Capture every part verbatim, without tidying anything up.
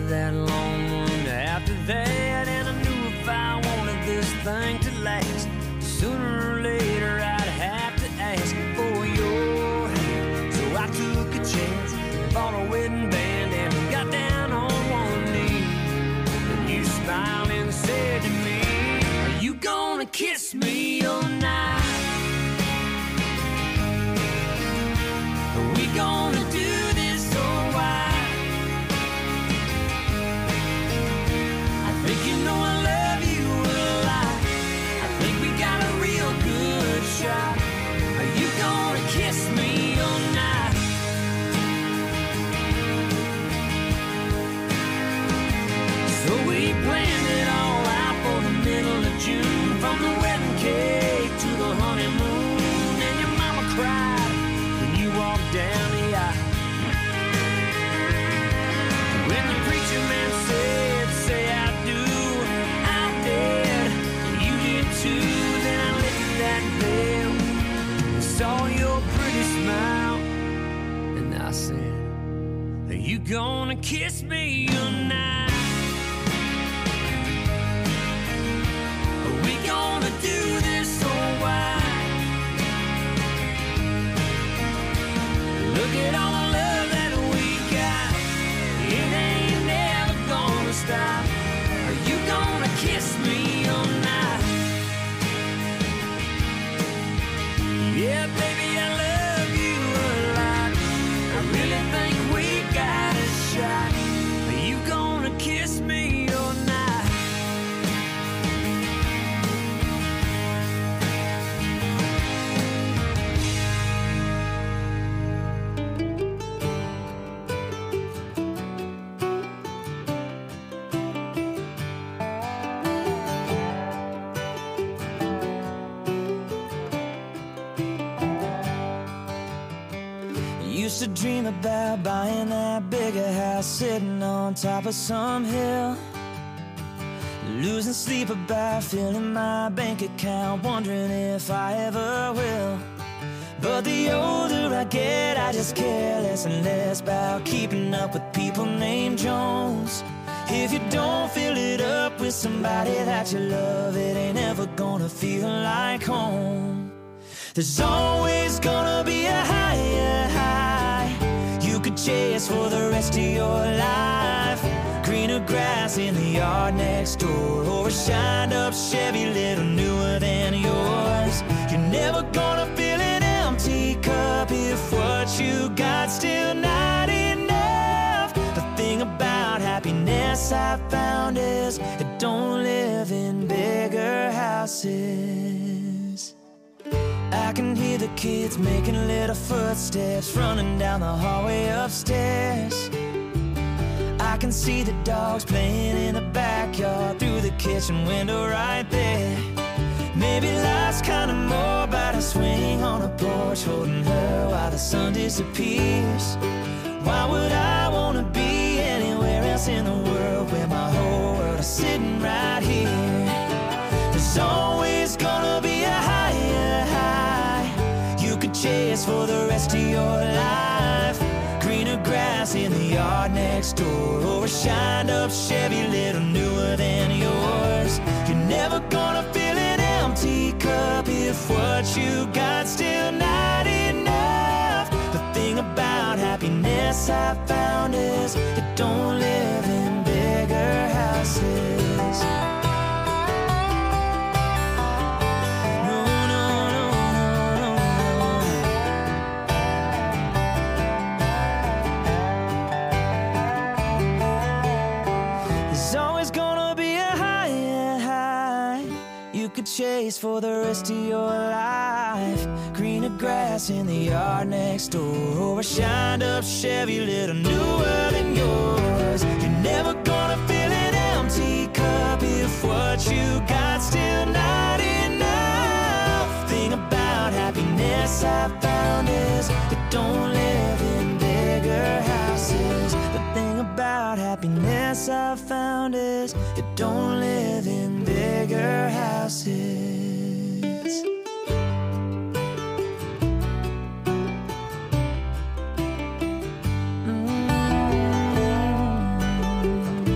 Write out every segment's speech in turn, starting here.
that long one after that, and I knew if I wanted this thing to last, sooner or later I'd have to ask for your hand. So I took a chance, bought a wedding band, and got down on one knee. And you smiled and said to me, are you gonna kiss me all night? Are we gonna do this or why? I think you know I love you a lot. I think we got a real good shot. Are you gonna kiss me all night? So we planned it all out for the middle of June, from the wedding cake to the honeymoon. And your mama cried when you walked down the aisle. When the preacher man said, say I do, I did, and you did too. Then I lifted that veil and saw your pretty smile, and I said, are you gonna kiss me tonight? Are we gonna do this or why? Look at all the love that we got, it ain't never gonna stop. Are you gonna kiss me all night? Yeah, baby, I love you a lot. I really think we got a shot. Are you gonna kiss me all night? Used to dream about buying that bigger house, sitting on top of some hill, losing sleep about filling my bank account, wondering if I ever will. But the older I get, I just care less and less about keeping up with people named Jones. If you don't fill it up with somebody that you love, it ain't ever gonna feel like home. There's always gonna be a higher high you could chase for the rest of your life. Greener grass in the yard next door, or a shined up Chevy little newer than yours. You're never gonna fill an empty cup if what you got still not enough. The thing about happiness I found is it don't live in bigger houses. I can hear the kids making little footsteps running down the hallway upstairs. I can see the dogs playing in the backyard through the kitchen window right there. Maybe life's kinda more about a swing on a porch, holding her while the sun disappears. Why would I wanna be anywhere else in the world where my whole world is sitting right here? There's always gonna be a higher high you could chase for the rest of your life. Greener grass in the yard next door, or a shined up Chevy little newer than yours. You're never gonna fill an empty cup if what you got still not enough. The thing about happiness I found is it don't live in bigger houses. Chase for the rest of your life. Greener grass in the yard next door, or a shined up Chevy little newer than yours. You're never gonna fill an empty cup if what you got still not enough. Thing about happiness I found is it don't live in bigger houses. The thing about happiness I found is it don't live in bigger houses. Mm-hmm.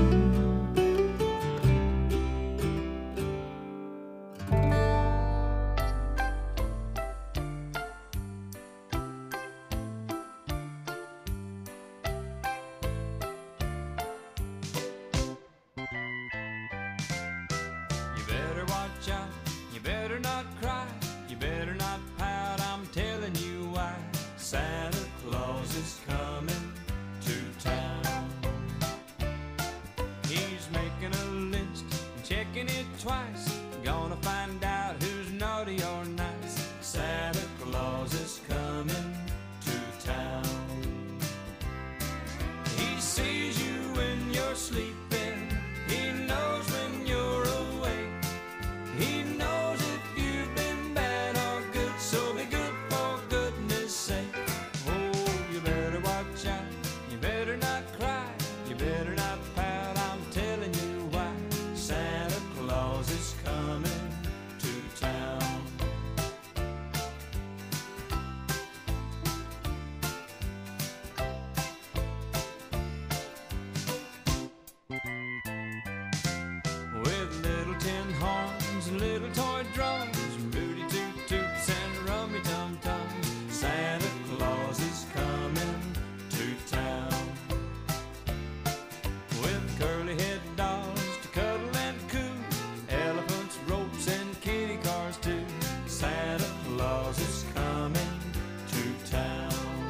watch out, you better not cry, you better not pout, I'm telling you why. Santa Claus is coming to town. He's making a list and checking it twice, gonna find out who's naughty or nice. Santa Claus is coming to town. He sees you when you're sleeping, he knows when you're awake, he knows if you've been bad or good, so be good for goodness sake. Oh, you better watch out, you better not cry, you better not pout, I'm telling you why. Santa Claus is coming to town. With little tin horns and little toy drums, Rudy Toot Toots and Rummy Tum Tums, Santa Claus is coming to town. With curly head dolls to cuddle and coo, elephants, ropes and kitty cars too, Santa Claus is coming to town.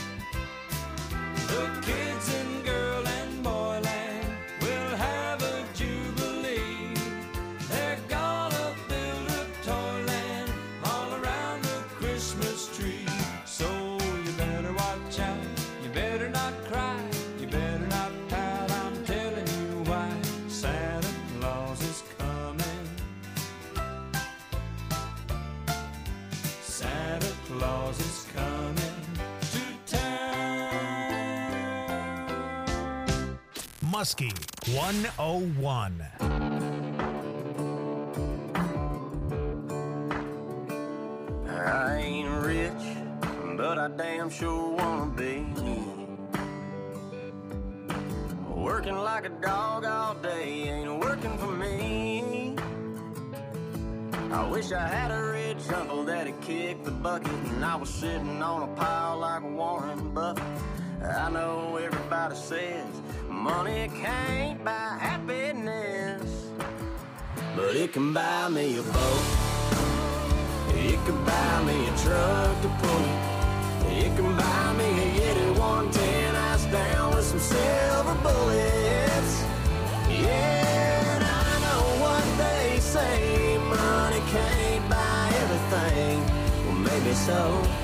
The kids and girl and boy land will have a jubilee. They're gonna build a toyland all around the Christmas tree. So you better watch out, you better not cry, you better not pout, I'm telling you why. Santa Claus is coming. Santa Claus is coming to town. Muskie one oh one. I ain't rich, but I damn sure wanna be. Working like a dog all day ain't working for me. I wish I had a rich uncle that'd kick the bucket and I was sitting on a pile like Warren Buffett. I know everybody says money can't buy happiness, but it can buy me a boat. It can buy me a truck to pull it. It can buy me a Yeti one ten ice down with some silver bullets. Yeah, and I know what they say, money can't buy everything. Well, maybe so,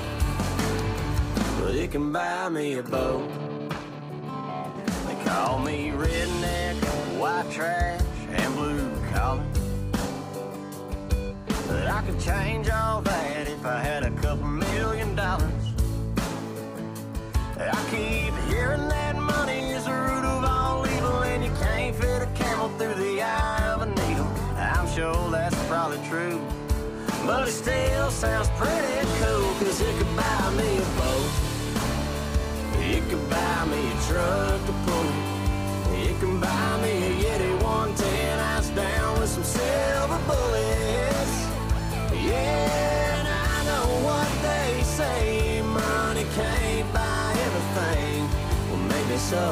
but it can buy me a boat. They call me redneck, white trash, and blue collar, but I could change all that if I had a couple million dollars. I keep hearing that money is the root of all evil, and you can't fit a camel through the eye of a needle. I'm sure that's probably true, but it still sounds pretty cool, cause it could buy me a boat. It could buy me a truck to pull it. It can buy me a Yeti one ten ice down with some silver bullets. Yeah, and I know what they say, money can't buy everything. Well, maybe so,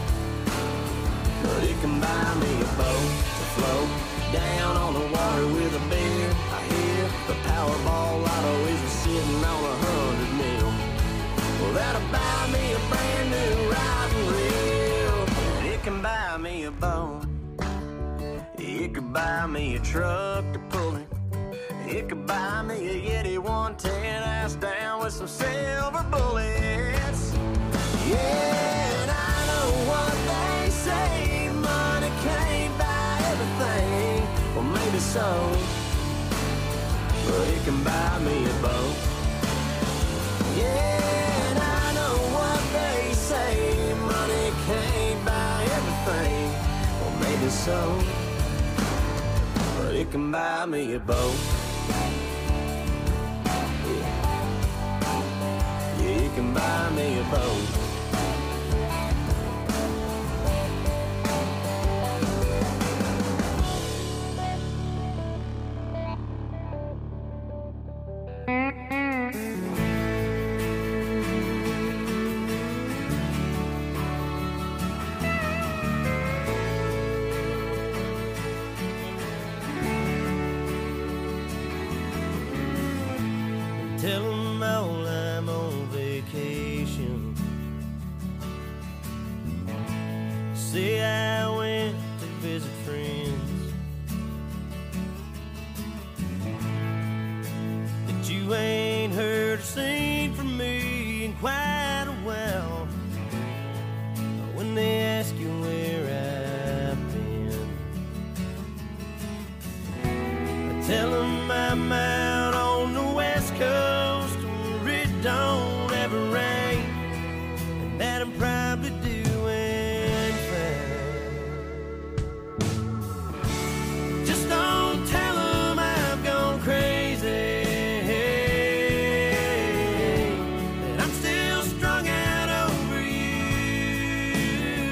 but it can buy me a boat to float down on the water with a beer. I hear the Powerball lotto is sitting on a hundred mil. Well, that'll buy me a brand new riding reel. And it can buy me a boat. It could buy me a truck to pull it. It could buy me a Yeti one ten ice down with some silver bullets. Yeah, and I know what they say, money can't buy everything. Well, maybe so, but it can buy me a boat. Yeah, and I know what they say, money can't buy everything. Well, maybe so, but it can buy me a boat. You can buy me a boat. tell them all I'm on vacation. Say I went to visit friends, that you ain't heard or seen from me in quite a while. When they ask you where I've been, I tell them I'm out on the west coast where it don't ever rain, and that I'm probably doing fine. Just don't tell them I've gone crazy, that I'm still strung out over you.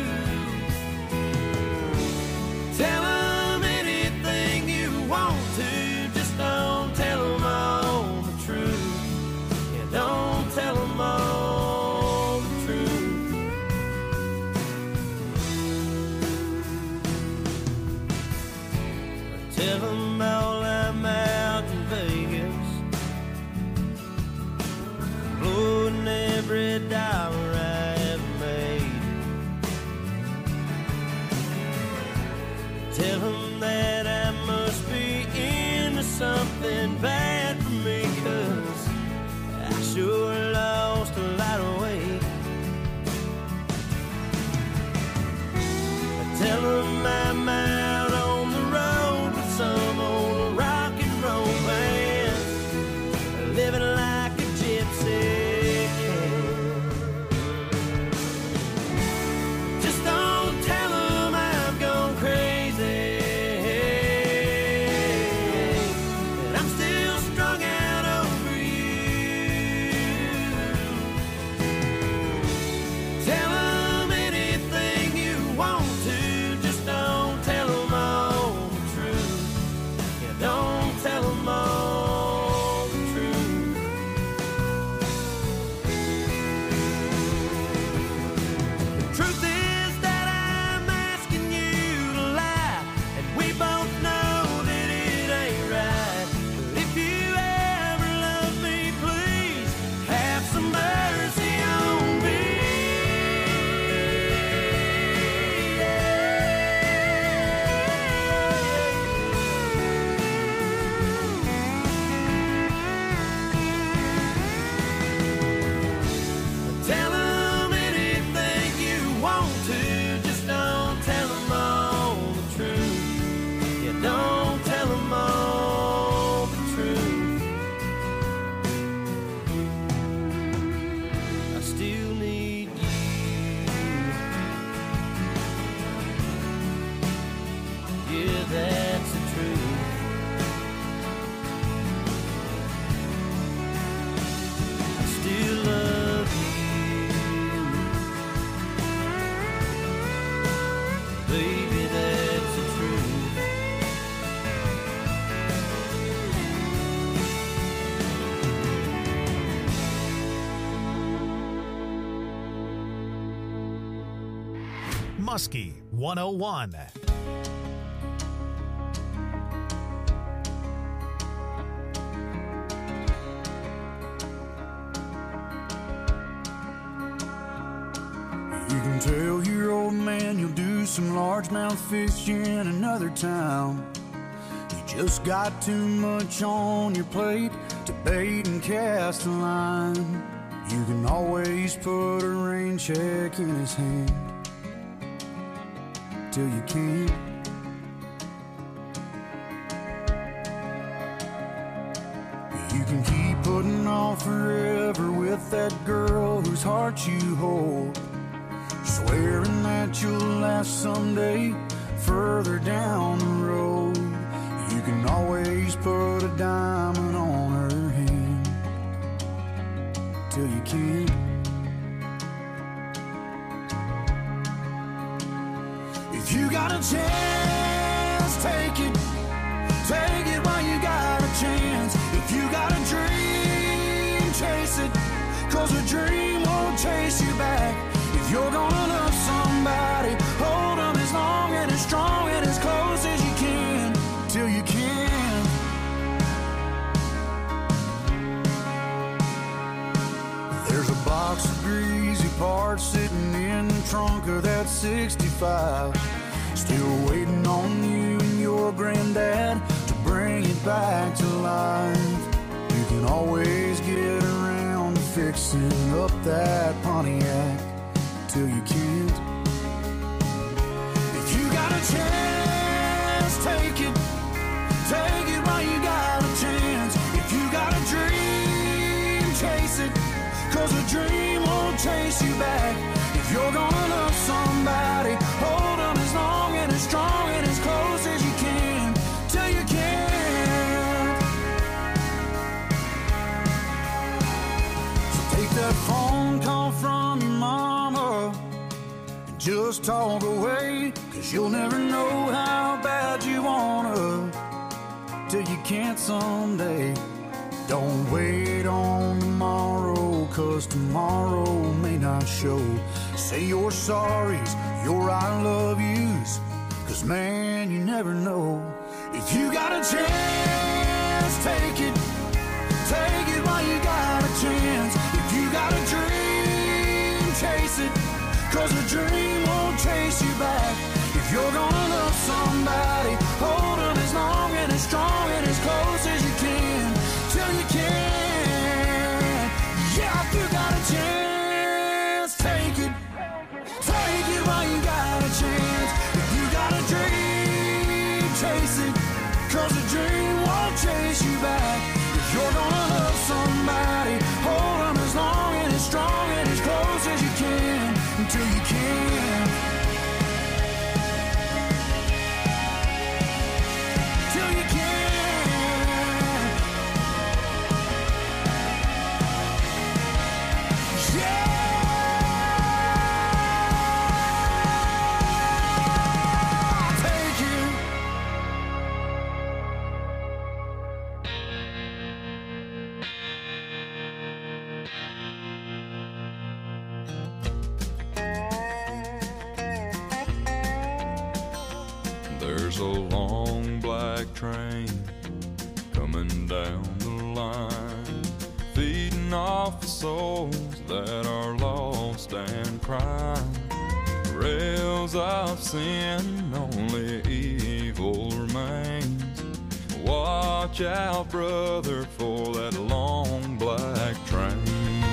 Tell them anything you want to, just don't tell them all the truth. Yeah, don't tell them all the truth. Tell them all I'm out in Vegas, blowing every dollar I ever made. Tell them that I must be into something bad for me, 'cause I sure lost a lot of weight. Tell them I'm out on the road with some old rock and roll band, living like a gypsy can. Just don't tell them I've gone crazy, that I'm still strung out over you. Tell them anything you want to, just don't tell them all the truth. Yeah, don't tell them all the truth. The truth is that I'm asking you to lie, and we both know that it ain't right. But if you ever love me, please have some mercy on me. Tell them anything you want to, just don't tell them all the truth. Yeah, don't tell them all the truth. I still need you. Yeah, that's the truth. I still love you. Baby, that's the truth. Muskie one oh one. You can tell your old man you'll do some largemouth fishing in another town. You just got too much on your plate to bait and cast a line. You can always put a rain check in his hand till you can't. You can keep putting off forever with that girl whose heart you hold, swearing that you'll last someday further down the road. You can always put a diamond on her hand till you can't. If you got a chance, take it. Take it while you got a chance. If you got a dream, chase it, 'cause a dream won't chase you back. If you're gonna love somebody, hold them as long and as strong and as close as you can, till you can. trunk of that sixty-five, still waiting on you and your granddad to bring it back to life. You can always get around to fixing up that Pontiac till you can't. If you got a chance, take it. Take it while you got a chance. If you got a dream, chase it, 'cause a dream won't chase you back. If you're gonna love somebody, hold them as long and as strong and as close as you can, till you can't. So take that phone call from your mama and just talk away, 'cause you'll never know how bad you wanna till you can't someday. Don't wait on tomorrow, 'cause tomorrow may not show. Say your sorries, your I love yous, 'cause man, you never know. If you got a chance, take it. Take it while you got a chance. If you got a dream, chase it, 'cause a dream won't chase you back. If you're gonna love somebody, hold them as long and as strong and as close as you can, till you can. Yeah, if you got a chance, take it. Take it while you got a chance. If you got a dream, chase it, 'cause a dream won't chase you back. If you're gonna love somebody, hold them as long and as strong and as close as you can, until you can. There's a long black train coming down the line, feeding off the souls that are lost and crying. Rails of sin, only evil remains. Watch out, brother, for that long black train.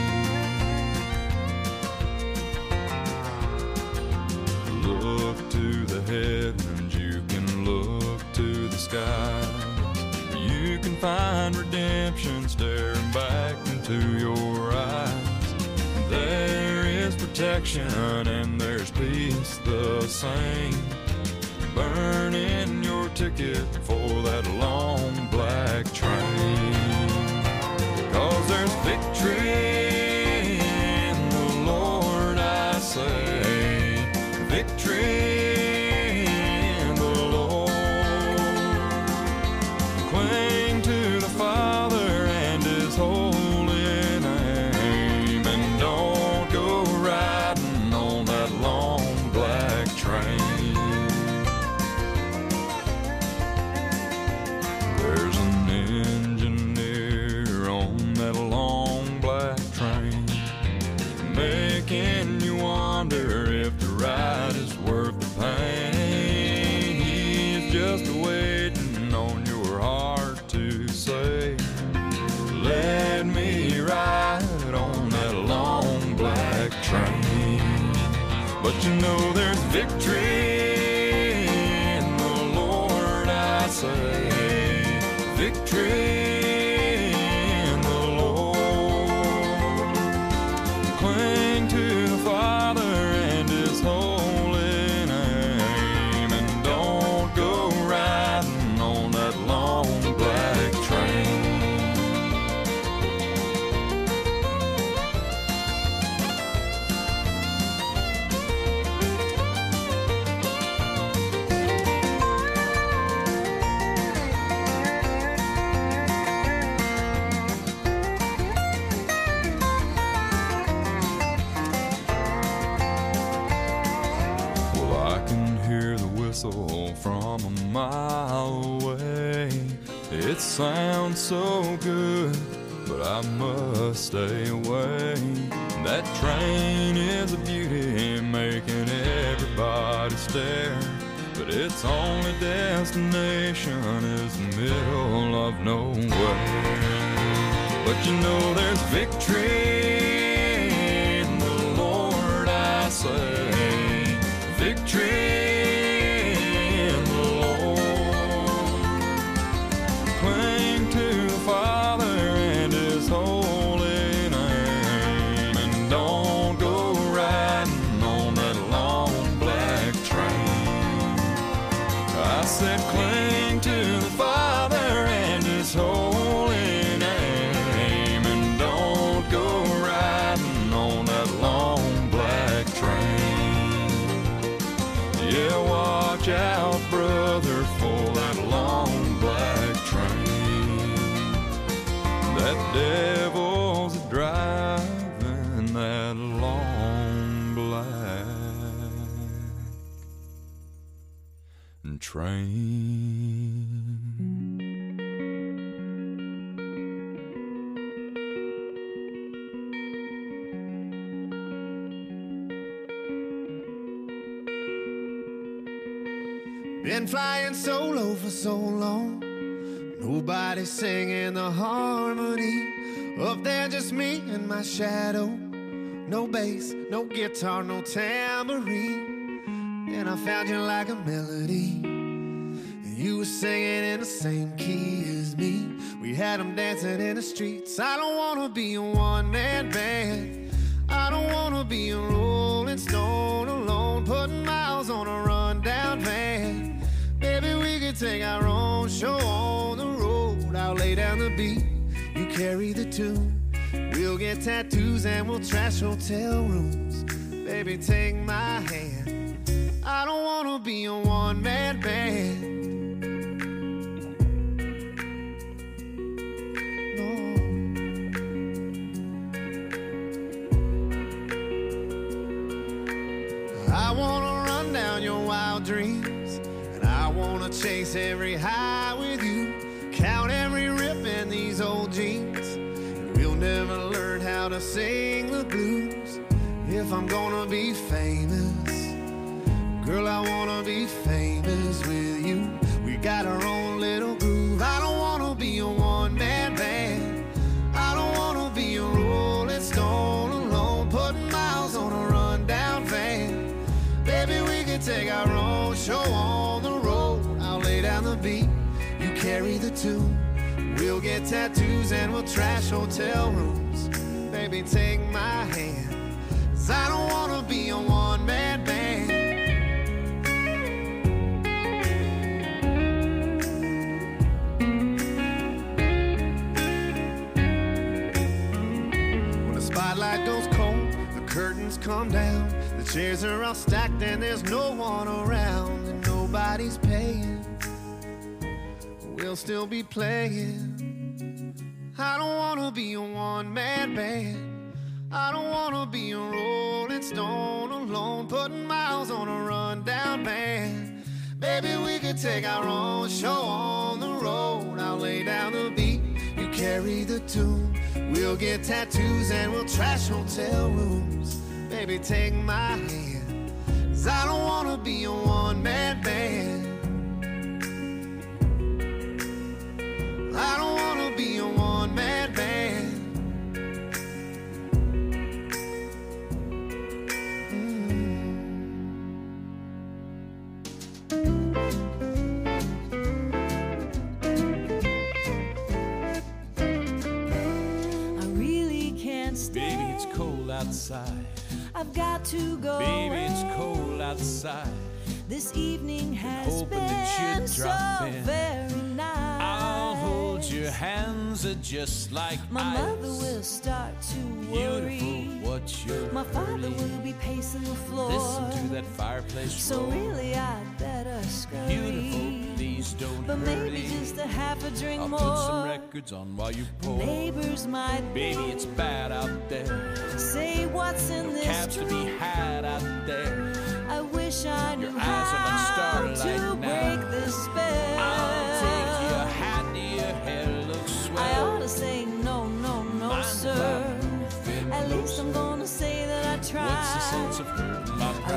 Look to the heavens, you can look to the sky. You can find redemption staring back into your eyes. There is protection and there's peace the same. Burn in your ticket for that long black train. 'Cause there's victory in the Lord, I say. Victory in the Lord. Cling to the Father and His holy name, and don't go riding on that long black train. There's an engineer on that long black train, making you wonder if the ride is worth the pain. He's just waiting on your heart to say, let me ride on that long black train. But you know there's victory in the Lord, I say. Victory in the Lord. Cling to the Father and His holy name, and don't go riding on that long black train. From a mile away, it sounds so good, but I must stay away. That train is a beauty, making everybody stare. But its only destination is the middle of nowhere. But you know there's victory in the Lord, I say. Victory in the Lord. Cling to the Father and His holy name, and don't go riding on that long black train. I said cling to the Father and His holy name, and don't go riding on that long black train. Yeah, watch out, brother, for that long black train. That devil's driving that long black train. Been flying solo for so long, nobody singing the harmony. Up there just me and my shadow. No bass, no guitar, no tambourine. And I found you like a melody, and you were singing in the same key as me. We had them dancing in the streets. I don't wanna be a one-man band. I don't wanna be a rolling stone alone, putting miles on a rundown van. Maybe we could take our own show on the road. I'll lay down the beat, you carry the tune. We'll get tattoos and we'll trash hotel rooms. Baby, take my hand. I don't wanna be a one-man band. I wanna run down your wild dreams, and I wanna chase every high with you. Count every rip in these old jeans, and we'll never learn how to sing the blues. If I'm gonna be famous, girl, I wanna be famous with you. We got our own little groove. I don't wanna be a one-man band. I don't wanna be a rolling stone alone, putting miles on a rundown van. Baby, we can take our own show on the road. I'll lay down the beat, you carry the tune. We'll get tattoos and we'll trash hotel rooms. Baby, take my hand, 'cause I don't wanna be a one-man band. When the spotlight goes cold, the curtains come down. The chairs are all stacked and there's no one around, and nobody's paying. We'll still be playing. I don't wanna be a one-man band. I don't wanna be a rolling stone alone, putting miles on a rundown van. Baby, we could take our own show on the road. I'll lay down the beat, you carry the tune. We'll get tattoos and we'll trash hotel rooms. Baby, take my hand, 'cause I don't wanna be a one-man band. I don't wanna be a one-man band. I really can't stay. Baby, it's cold outside. I've got to go. Baby, it's away. cold outside. This evening has hoping been that you'd so drop in. very nice. I'll hold your hands are just like My ice. mother will start to worry. Beautiful, what's your My father hurry? will be pacing the floor. Listen to that fireplace So roar. really I'd better scurry. Beautiful, please don't But hurry. maybe just a half a drink I'll more. put some records on while you pour. Neighbors might Baby, it's bad out there. say what's in this Cabs to be drink. had out there. I wish I knew Your eyes are like how starlight to now. break this spell. I'll take your hat to your hair looks swell. I ought to say no, no, no, Mind sir. if I move in At least closer? I'm gonna say that I tried. What's the sense of hurting my I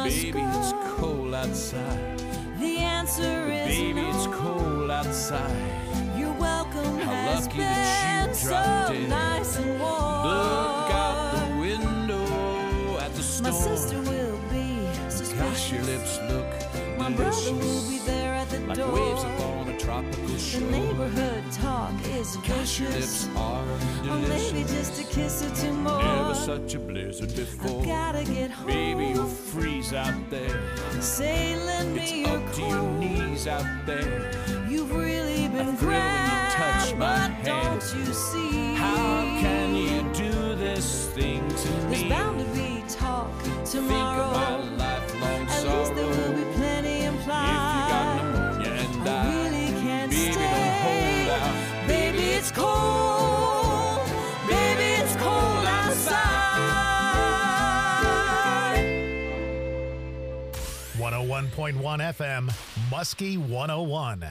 ask Baby, it's cold outside. The answer is Baby, no. it's cold outside. Your welcome How has lucky been that you so dropped in. nice and warm. Look out the window at the storm. My sister will be suspicious. Gosh, your lips look My delicious. brother will be there at the like door. waves upon a tropical shore. The neighborhood talk is Gosh, your vicious. lips are Or delicious. maybe just a kiss or two more. Never such a blizzard before. I gotta get home. Baby, you'll freeze out there. Say, lend It's me your up to your coat. knees out there. You've really been I thrill when you grand, touch my but hand. don't you see? How can you do this thing to There's me? bound to be talk tomorrow. Think of my lifelong At sorrow. least there will be plenty If you implied. got pneumonia and I I, really can't baby, stay. don't hold out. Baby, it's cold. Baby, it's cold outside. one oh one point one F M, Muskie one oh one.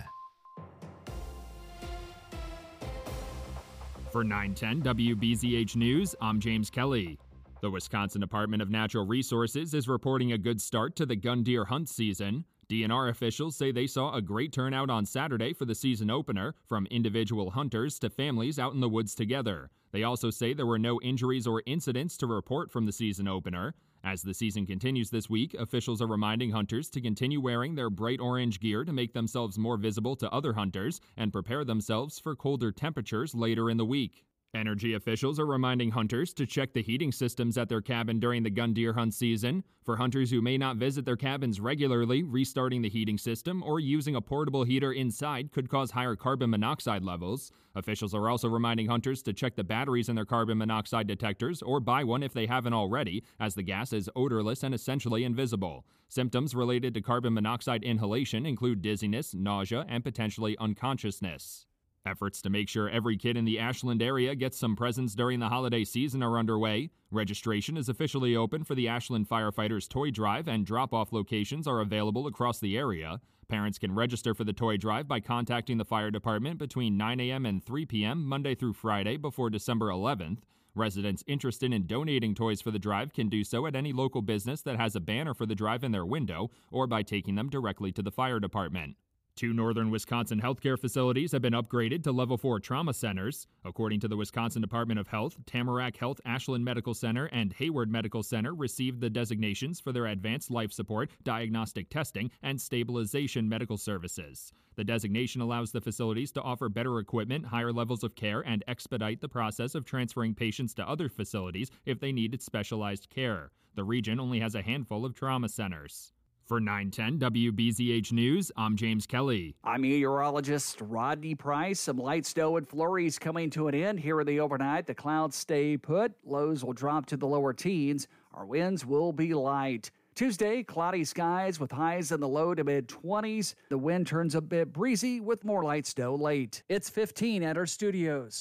For nine ten W B Z H News, I'm James Kelly. The Wisconsin Department of Natural Resources is reporting a good start to the gun deer hunt season. D N R officials say they saw a great turnout on Saturday for the season opener, from individual hunters to families out in the woods together. They also say there were no injuries or incidents to report from the season opener. As the season continues this week, officials are reminding hunters to continue wearing their bright orange gear to make themselves more visible to other hunters and prepare themselves for colder temperatures later in the week. Energy officials are reminding hunters to check the heating systems at their cabin during the gun deer hunt season. For hunters who may not visit their cabins regularly, restarting the heating system or using a portable heater inside could cause higher carbon monoxide levels. Officials are also reminding hunters to check the batteries in their carbon monoxide detectors or buy one if they haven't already, as the gas is odorless and essentially invisible. Symptoms related to carbon monoxide inhalation include dizziness, nausea, and potentially unconsciousness. Efforts to make sure every kid in the Ashland area gets some presents during the holiday season are underway. Registration is officially open for the Ashland Firefighters Toy Drive, and drop-off locations are available across the area. Parents can register for the toy drive by contacting the fire department between nine a.m. and three p.m. Monday through Friday before December eleventh. Residents interested in donating toys for the drive can do so at any local business that has a banner for the drive in their window, or by taking them directly to the fire department. Two northern Wisconsin healthcare facilities have been upgraded to level four trauma centers. According to the Wisconsin Department of Health, Tamarack Health Ashland Medical Center and Hayward Medical Center received the designations for their advanced life support, diagnostic testing, and stabilization medical services. The designation allows the facilities to offer better equipment, higher levels of care, and expedite the process of transferring patients to other facilities if they needed specialized care. The region only has a handful of trauma centers. For nine ten W B Z H News, I'm James Kelly. I'm meteorologist Rodney Price. Some light snow and flurries coming to an end here in the overnight. The clouds stay put. Lows will drop to the lower teens. Our winds will be light. Tuesday, cloudy skies with highs in the low to mid twenties. The wind turns a bit breezy with more light snow late. It's fifteen at our studios.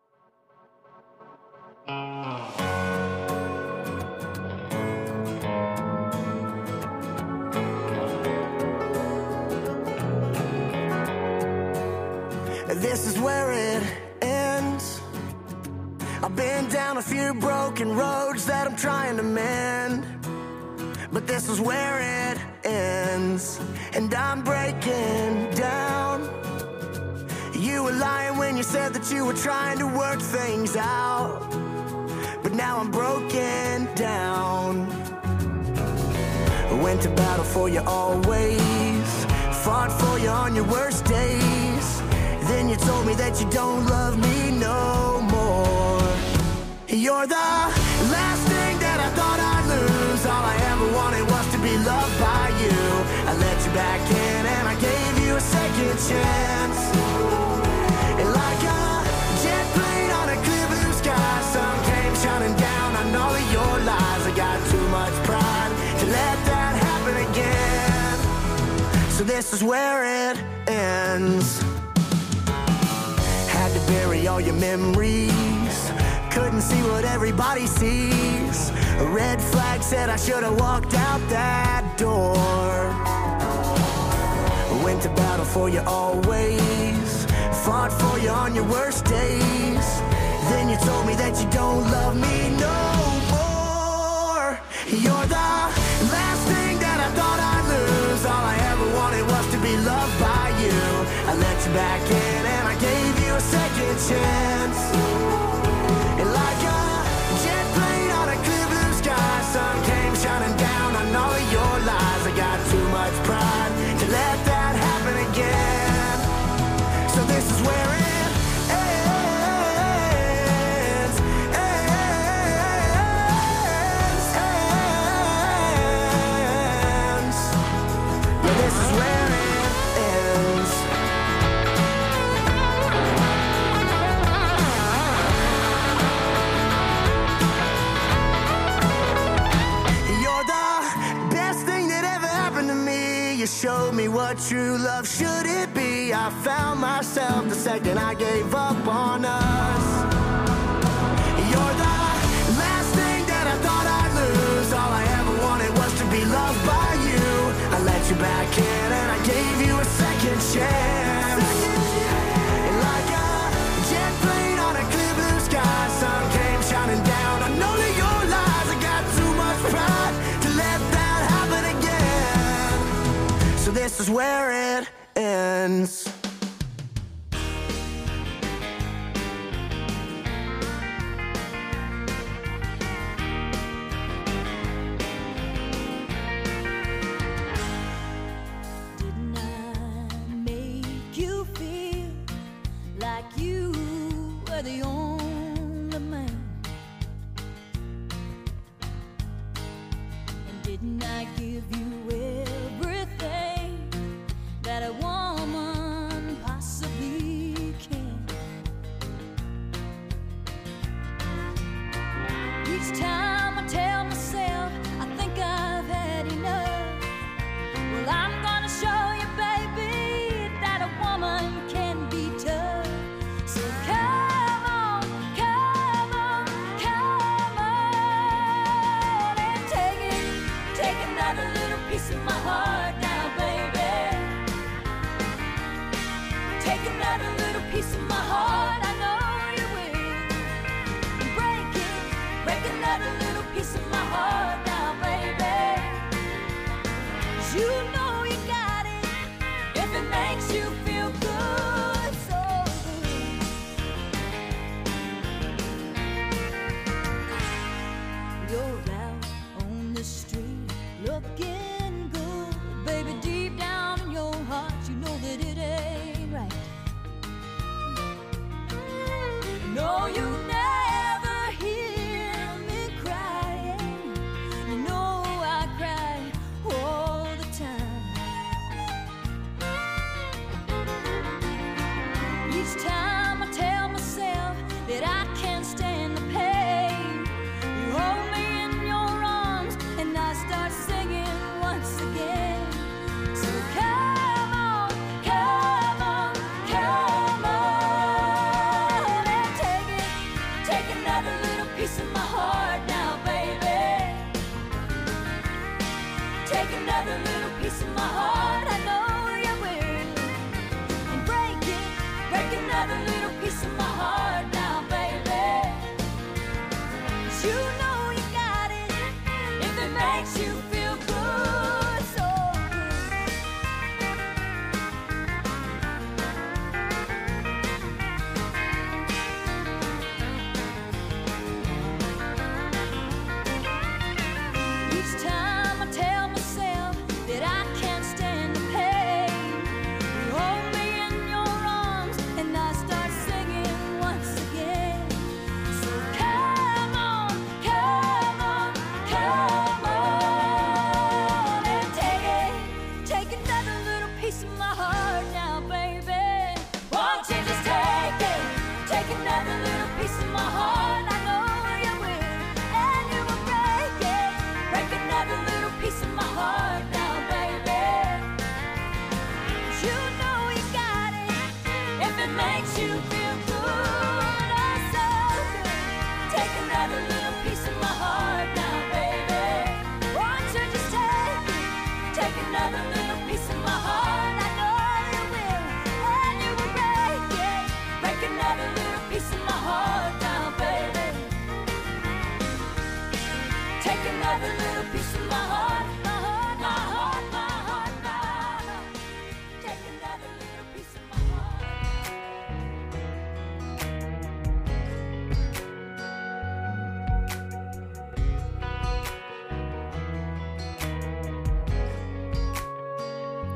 This is where it ends. I've been down a few broken roads that I'm trying to mend, but this is where it ends, and I'm breaking down. You were lying when you said that you were trying to work things out, but now I'm broken down. I went to battle for you always, fought for you on your worst days. Then you told me that you don't love me no more. You're the last thing that I thought I'd lose. All I ever wanted was to be loved by you. I let you back in and I gave you a second chance. And like a jet plane on a clear blue sky, sun came shining down on all of your lies. I got too much pride to let that happen again. So this is where it ends. Had to bury all your memories, couldn't see what everybody sees. A red flag said I should have walked out that door. Went to battle for you always, fought for you on your worst days. Then you told me that you don't love me no more. You're the last thing that back in and I gave you a second chance. And like a jet plane on a clear blue sky, sun came shining down on all of your lies. I got too much pride to let that happen again. So this is where it ends, ends, ends. Yeah, this is where it ends. You're the best thing that ever happened to me. You showed me what true love should it be. I found myself the second I gave up on us. You're the last thing that I thought I'd lose. All I ever wanted was to be loved by you. I let you back in and I gave you a second chance. And like a jet plane on a clear blue sky, sun came shining down on all of your lies. I got too much pride to let that happen again. So this is where it ends. Didn't I make you feel like you were the only man? And didn't I give you everything that a woman possibly can? Each time I tell myself I think I've had enough, well, I'm gonna show you, baby, that a woman can be tough. So come on,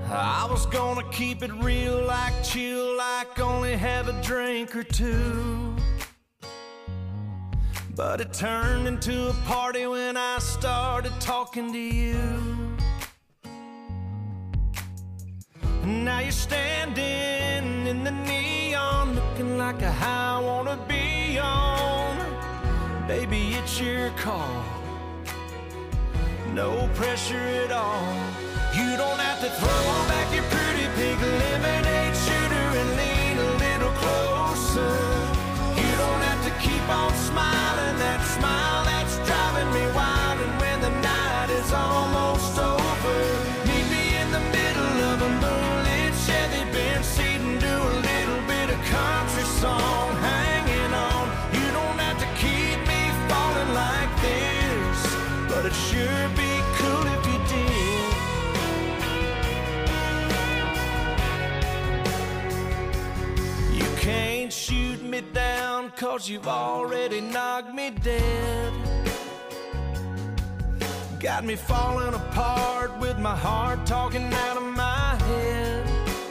I was gonna keep it real, like chill, like only have a drink or two. But it turned into a party when I started talking to you. And now you're standing in the neon, looking like a high I wanna be on. Baby, it's your call, no pressure at all. You don't have to throw back your pretty pink lemonade shooter and lean a little closer. You don't have to keep on smiling, that smile that's driving me wild. And when the night is almost over, meet me in the middle of a moonlit Chevy Benz seat and do a little bit of country song, hanging on. You don't have to keep me falling like this, but it sure be cool if you did. You can't shoot me down, cause you've already knocked me dead. Got me falling apart with my heart talking out of my head.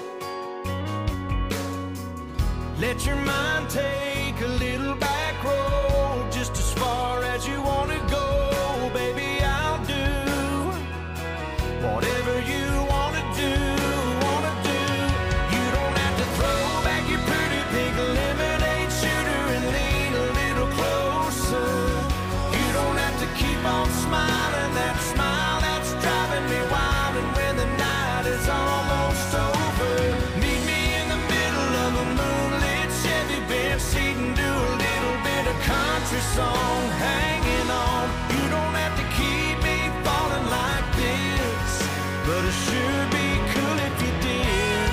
Let your mind take a little back road, just as far as you want to go. Baby, I'll do whatever you want to do, want to do. You don't have to throw back your pretty pink lemonade shooter and lean a little closer. You don't have to keep on smiling, that smile that's driving me wild. And when the night is almost over, meet me in the middle of a moonlit Chevy Benz seat and do a little bit of country song, hanging on. You don't have to keep me falling like this, but it sure be cool if you did.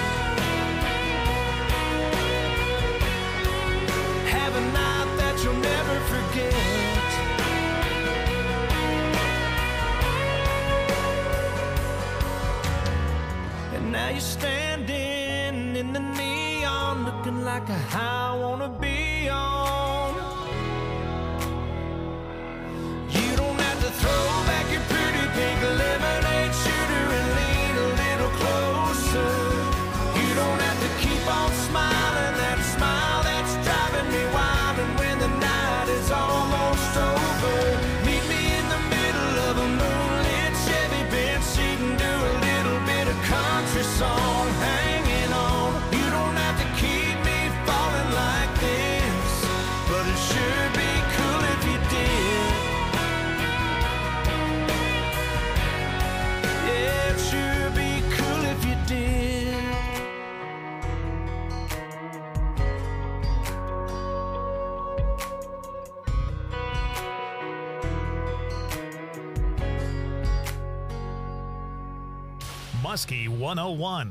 Have a night that you'll never forget. And now you're standing in the neon, looking like a high I wanna be on. You don't have to throw back your pretty pink lemonade shooter and lean a little closer. You don't have to keep on smiling, that smile that's driving me wild. And when the night is almost over, meet me in the middle of a moonlit Chevy Benz seat and do a little bit of country song, hanging on. You don't have to keep me falling like this, but it sure be cool if you did. Yeah, it sure be cool if you did. Muskie one oh one.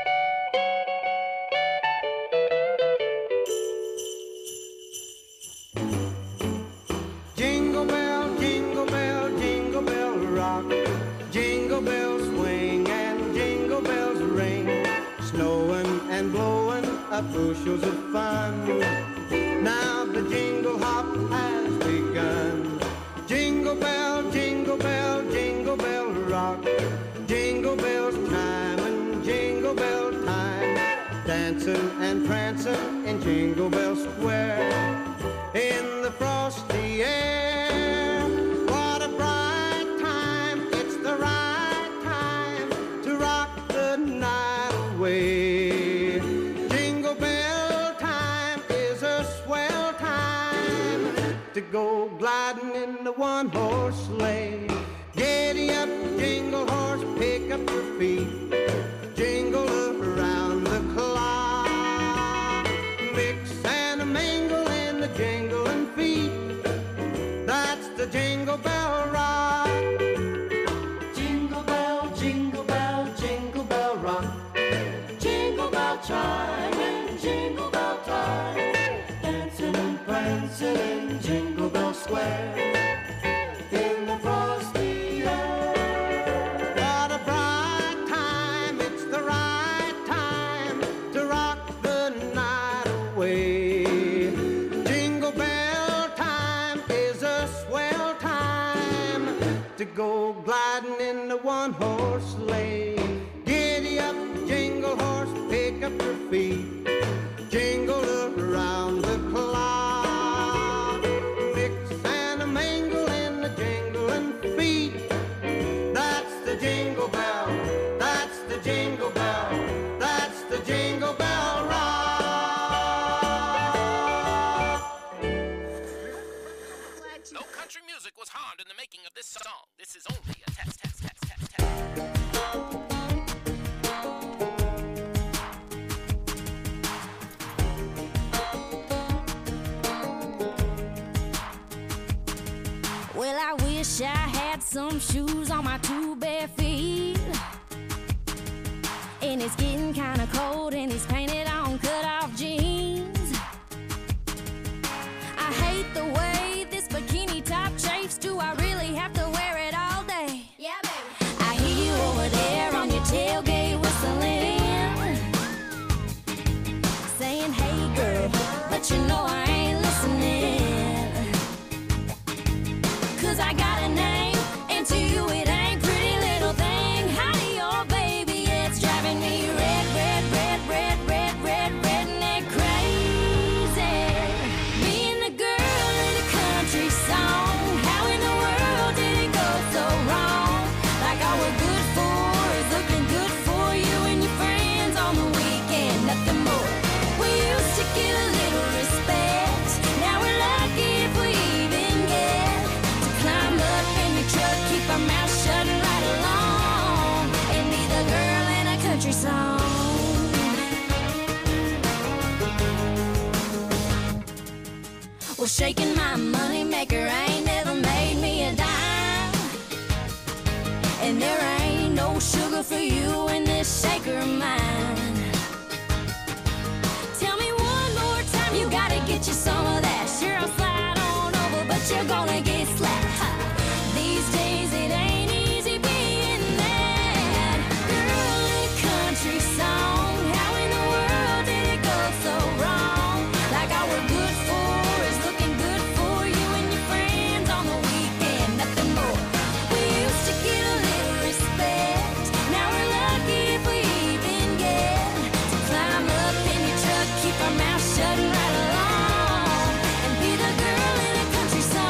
Jingle bell, jingle bell, jingle bell rock. Jingle bells swing and jingle bells ring. Snowing and blowing up bushels of fun. Now the jingle hop has begun. Jingle bell, jingle bell, jingle bell rock. Jingle bells time and jingle bell time. Dancing and prancing in Jingle Bell Square. In the frosty air, what a bright time. It's the right time to rock the night away. Jingle bell time is a swell time to go gliding in the one-horse sleigh. Giddy up, jingle horse, pick up your feet. Jingle around the clock. Mix and a mingle in the jingling feet. That's the Jingle Bell Rock. Jingle bell, jingle bell, jingle bell rock. Jingle bell chime and jingle bell time. Dancing and prancing in Jingle Bell Square. In the frosty air. What a bright time, it's the right time to rock the night away. Jingle bell time is a swell time to go gliding in the one-horse sleigh. Giddy up, Well, I wish I had some shoes on my two bare feet. And it's getting kind of cold in these painted on cut-off jeans. I hate the way this bikini top chafes. Do I really have to wear it all day? Yeah, baby. I hear you over there on your tailgate whistling, saying, hey girl, but you know I ain't listening. Cause I got a name, and to you it ain't pretty little thing. Honey, oh baby, it's driving me red, red, red, red, red, red, redneck crazy. Being the girl in a country song, how in the world did it go so wrong? Like all we're good for is looking good for you and your friends on the weekend, nothing more. We used to get a little respect, now we're lucky if we even get to climb up in your truck, keep our mouth shut and ride along, and be the girl in a country song. Well, shaking my money maker ain't never made me a dime, and there ain't no sugar for you in this shaker of mine. Tell me one more time, you gotta get you some of that. Sure, I'll slide on over, but you're gonna get slapped. Ha. These days it ain't easy being that girl in a country song. How in the world did it go so wrong? Like all we're good for is looking good for you and your friends on the weekend, nothing more. We used to get a little respect, now we're lucky if we even get to climb up in your truck, keep our mouth shut and ride along, and be the girl in a country song.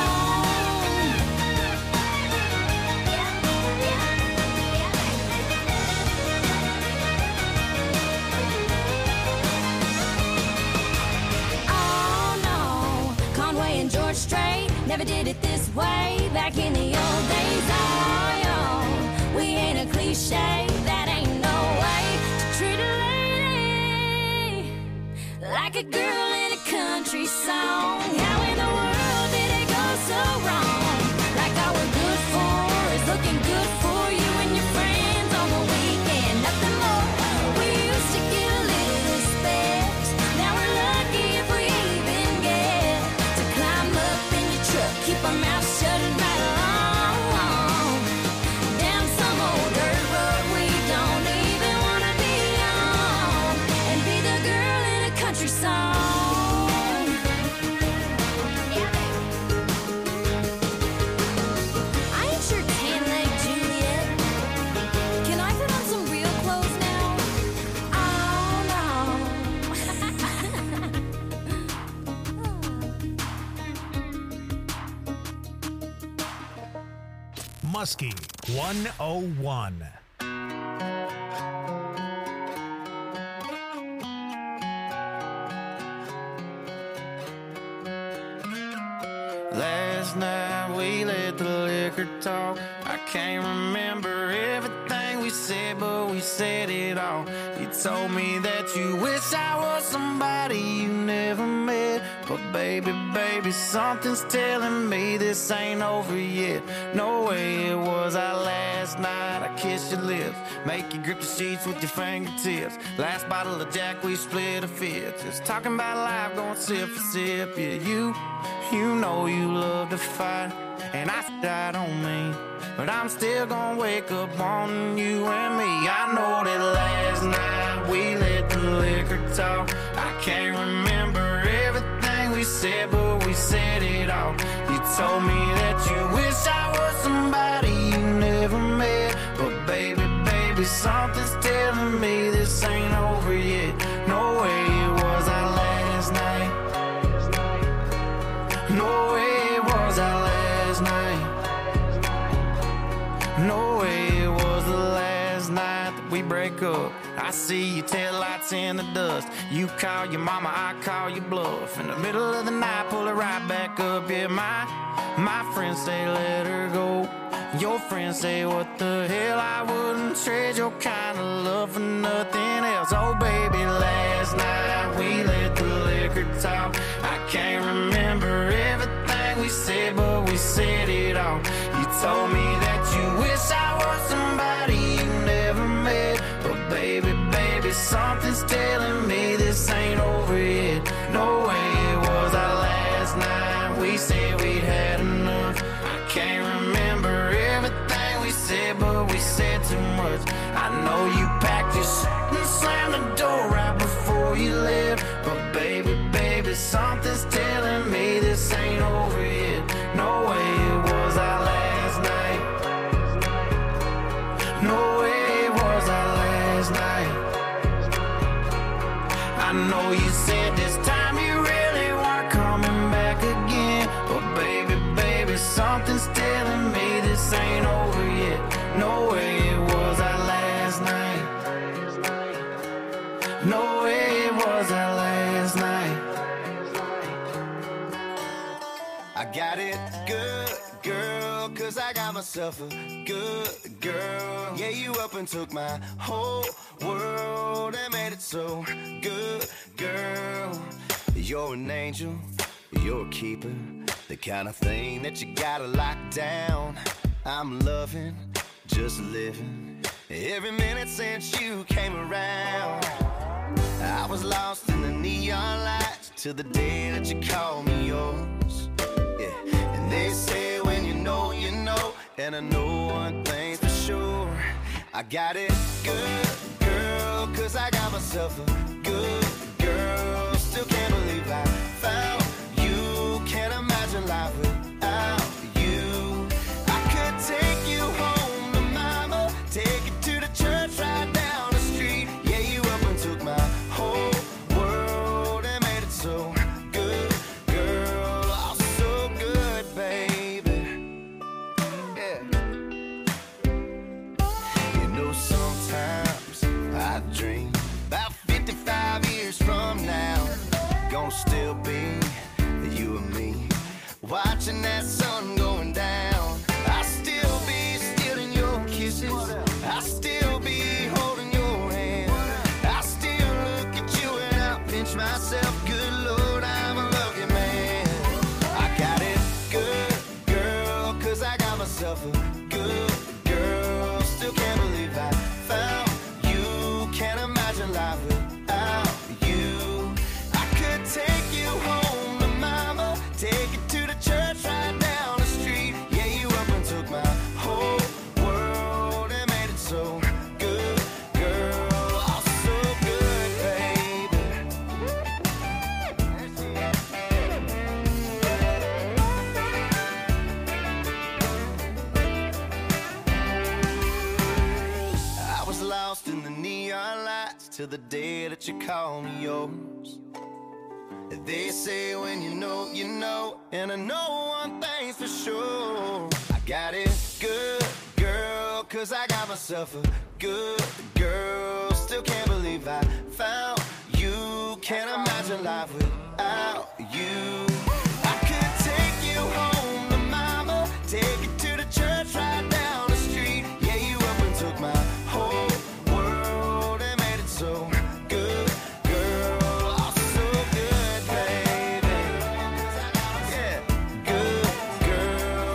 Oh no, Conway and George Strait never did it this way back in the old days. Oh yo, we ain't a cliche, that ain't no way to treat a lady like a girl in a country song. How in the world did it go so wrong? Like all we're good for is looking good for you and your friends on the weekend, nothing more. We used to get a little respect, now we're lucky if we even get to climb up in your truck, keep our mouth shut and ride along, down some old dirt road we don't even wanna be on, and be the girl in a country song. I ain't sure tan leg Juliet. Can I put on some real clothes now? Oh no. Muskie one oh one. Last night we let the liquor talk. I can't remember everything we said, but we said it all. You told me that you wish I was somebody you never met, but baby, baby, something's telling me this ain't over yet. No way it was our last night. I kissed your lips, make you grip the sheets with your fingertips. Last bottle of Jack, we split a fifth. Just talking about life, going sip for sip. Yeah, you, you know you love to fight, and I I don't mean, but I'm still gonna wake up wanting you and me. I know that last night we let the liquor talk. I can't remember everything we said, but we said it all. You told me that you wish I was somebody you never met, but baby, baby, something's telling me this ain't over yet. No way it was our last night. No way it was our last night. No way it was the last night that we break up. I see your taillights in the dust. You call your mama, I call your bluff. In the middle of the night, pull it right back up. Yeah, my, my friends say let her go. Your friends say what the hell, I wouldn't trade your kind of love for nothing else. Oh baby, last night we let the liquor talk. I can't remember everything we said, but we said said it all. You told me that you wish I was somebody you never met. But baby, baby, something's telling me this ain't over yet. No way it was our last night. We said we'd had enough. I can't remember everything we said, but we said too much. I know you packed your shit and slammed the door right before you left. But baby, baby, something's telling me this ain't over yet. No way it was our last night. No way it was our last night. I know you said this time you really weren't coming back again. But baby, baby, something's telling me this ain't over yet. No way it was our last night. No way it was our last night. I got it good, girl, cause I got myself a good girl. Yeah, you up and took my whole world and made it so good, girl. You're an angel, you're a keeper, the kind of thing that you gotta lock down. I'm loving, just living, every minute since you came around. I was lost in the neon lights till the day that you called me yours. Yeah, and they say when you know, you know, and I know one thing's for sure. I got it good, girl, cause I got myself a good girl. Still can't believe I found you. Can't imagine life without you. I could take you home to mama, take you to the church right down the street. Yeah, you up and took my whole world and made it so good, girl. Oh, so good, baby. Yeah. You know, sometimes I dream about fifty-five years from now, gonna still be you and me, watching that sun going down. I still be stealing your kisses, I still be holding your hand, I still look at you and I pinch myself. Good Lord, I'm a lucky man. I got it good, girl, cause I got myself a good girl. Still can't believe I found you. Can't imagine life without you. I could take you home to mama, take you to the church right down the street. Yeah, you up and took my whole world and made it so good, girl. Oh, so good, baby. I was lost in the neon lights till the day that you called me yours. They say when you know, you know, and I know one thing's for sure. I got it good, girl, cause I got myself a good girl. Still can't believe I found you. Can't imagine life without you. I could take you home to mama, take you to the church right down the street. Yeah, you up and took my whole world and made it so good, girl. Oh, so good, baby. Yeah, good girl.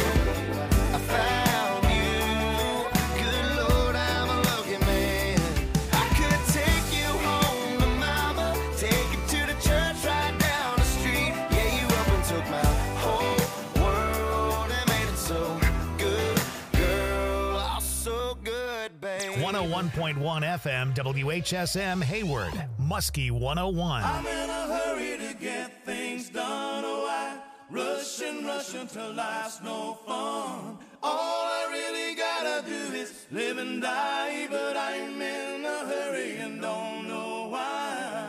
I found you. Good Lord, I'm a lucky man. I could take you home to mama, take you to the church right down the street. Yeah, you up and took my whole world and made it so good, girl. Oh, so good, baby. one oh one point one F M, W H S M, Hayward, Muskie one oh one. I'm in a hurry to get things done. Oh, I rush and rush until life's no fun. All I really gotta do is live and die, but I'm in a hurry and don't know why.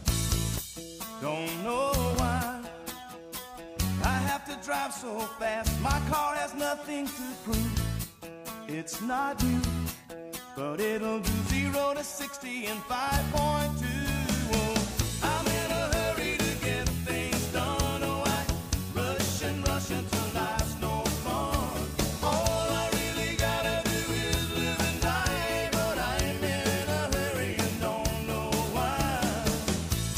Don't know why. I have to drive so fast. My car has nothing to prove. It's not new, but it'll do zero to sixty in five point two. Oh, I'm in a hurry to get things done. Oh, I rush and rush until life's no fun. All I really gotta do is live and die, but I'm in a hurry and don't know why.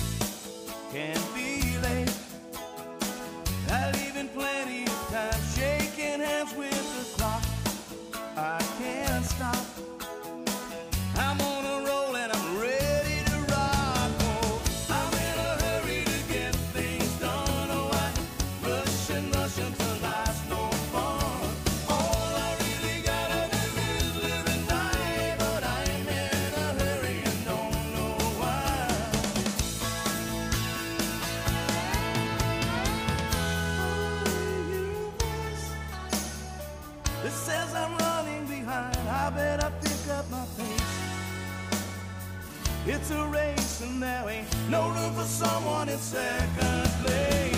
Can't be late. I leave in plenty of time. Shake it's a race and there ain't no room for someone in second place.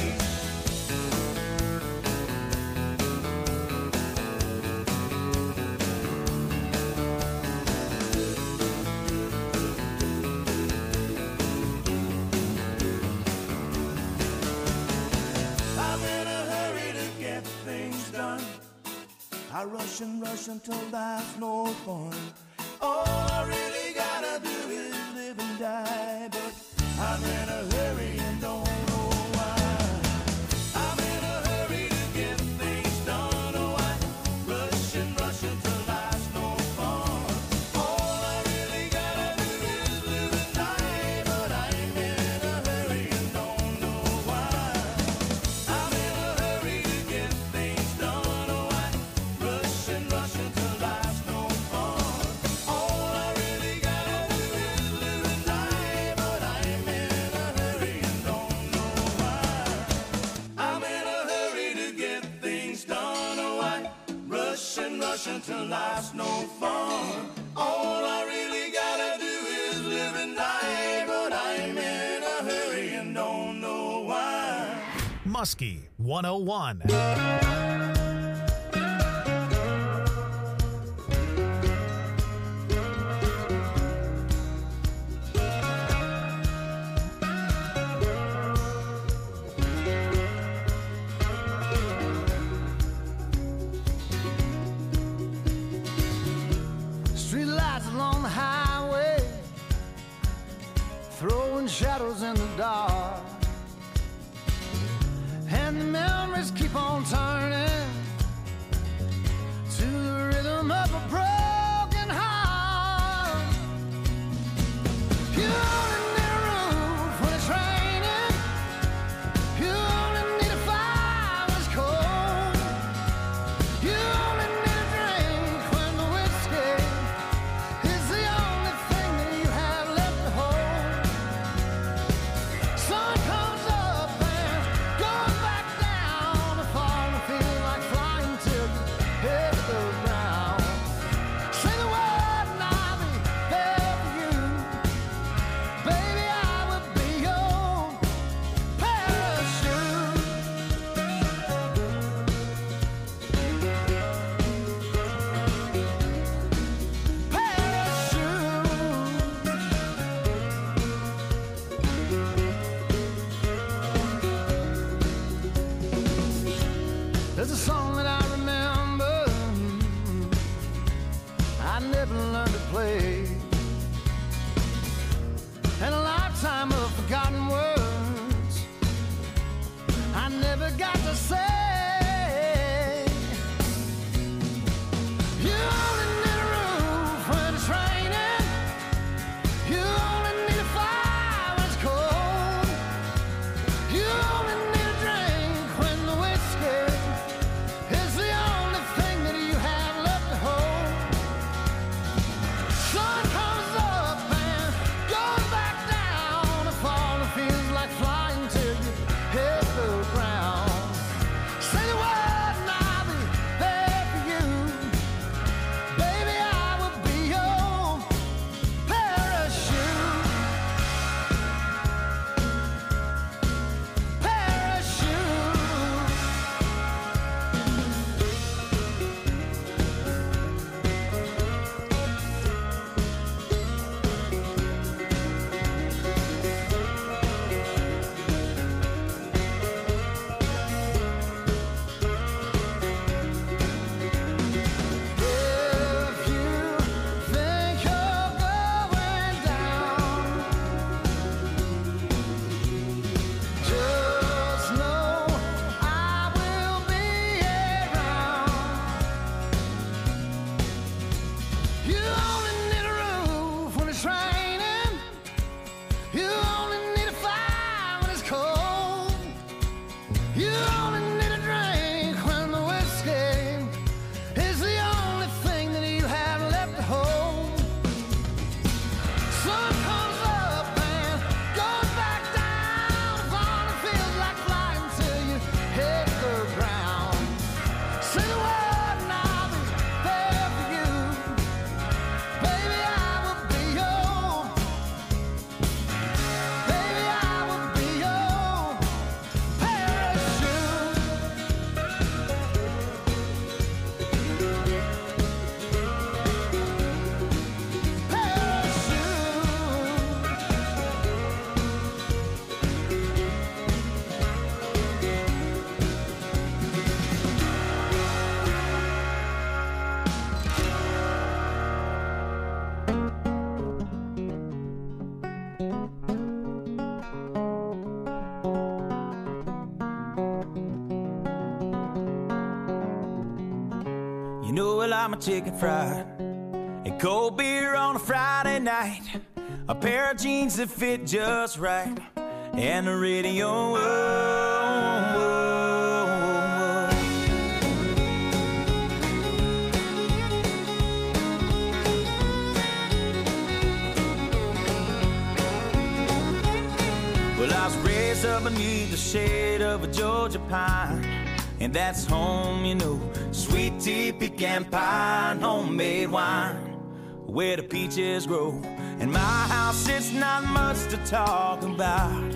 I rush and rush until there's no fun. All I really gotta do is live and die, but I'm in a hurry and don't know why. I'm in a hurry to get things done. Oh, I rush and rush until there's no fun. All I really gotta do is live and die, but I'm in a hurry and don't know why. I'm in a hurry to get things done. Oh, I rush and rush until there's no fun. All I really gotta do is live and die, but I'm in a hurry and don't know why. I'm in a hurry to get things done. Oh, I rush and rush until life's no fun. All I really gotta do is live and die, but I'm in a hurry and don't know why. Muskie one oh one. Street lights along the highway, throwing shadows in the dark, and the memories keep on turning to the rhythm of a broken heart. You only need a roof when it's raining. You only need a fire when it's cold. You only need a drink when the whiskey is the only thing that you have left to hold. Sun comes up and goes back down. The fall and feel like flying till you hit the ground. Say the word and I'll be there for you. Baby, I will be your parachute. There's a song that I remember I never learned to play, and a lifetime of forgotten words I never got to say. You only need a roof when it's raining. You only need a fire when it's cold. You only need a drink when the whiskey is the only thing that you have left to hold. Sun comes up and goes back down. The fall and feels like flying till you hit the ground. Say the word and I'll be there for you. Baby, I will be your parachute. Parachute. If you think you're going down, just know I will be around. You only need a roof when it's raining. You only need a fire when it's cold. You only need a drink when the whiskey is the only thing that you have left to hold. Sun comes up and goes back down. The fall feels like flying till you hit the ground. Say the word and I'll be there for you. Baby, I will be your like my chicken fried. And cold beer on a Friday night. A pair of jeans that fit just right. And the radio. Oh, oh, oh. Well, I was raised up beneath the shade of a Georgia pine. And that's home, you know. Sweet tea, pecan pie, and homemade wine. Where the peaches grow. In my house, it's not much to talk about.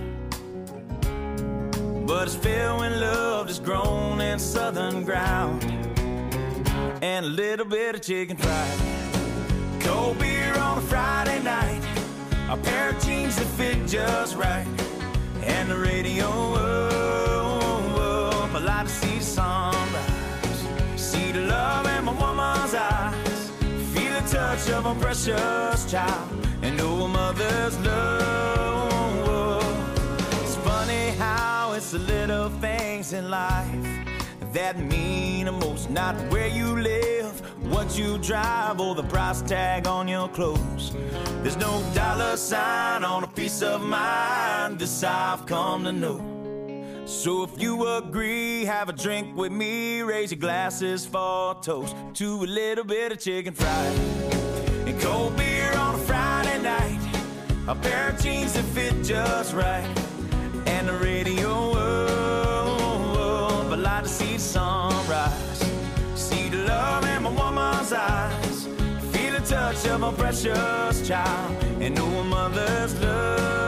But it's filled when love is grown in southern ground. And a little bit of chicken fried. Cold beer on a Friday night. A pair of jeans that fit just right. And the radio up. I like to see the sunrise. See the love in my woman's eyes. Feel the touch of a precious child. And know a mother's love. It's funny how it's the little things in life that mean the most. Not where you live, what you drive, or the price tag on your clothes. There's no dollar sign on a piece of mind. This I've come to know. So if you agree, have a drink with me. Raise your glasses for a toast to a little bit of chicken fried. And cold beer on a Friday night. A pair of jeans that fit just right. And the radio up. I like to see the sunrise. See the love in my woman's eyes. Feel the touch of a precious child. And know a mother's love.